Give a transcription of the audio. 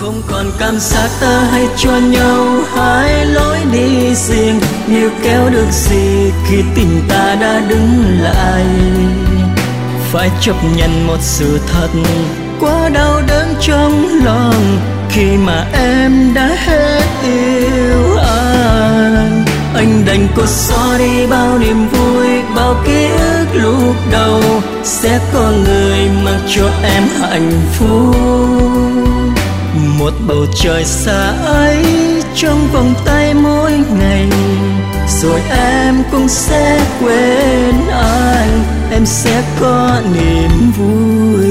Không còn cảm giác ta hay cho nhau hai lối đi riêng, níu kéo được gì khi tình ta đã đứng lại. Phải chấp nhận một sự thật quá đau đớn trong lòng khi mà em đã hết yêu anh. Anh đành cột xóa đi bao niềm vui, bao ký ức lúc đầu. Sẽ có người mang cho em hạnh phúc, một bầu trời xa ấy trong vòng tay mỗi ngày. Rồi em cũng sẽ quên anh, em sẽ có niềm vui.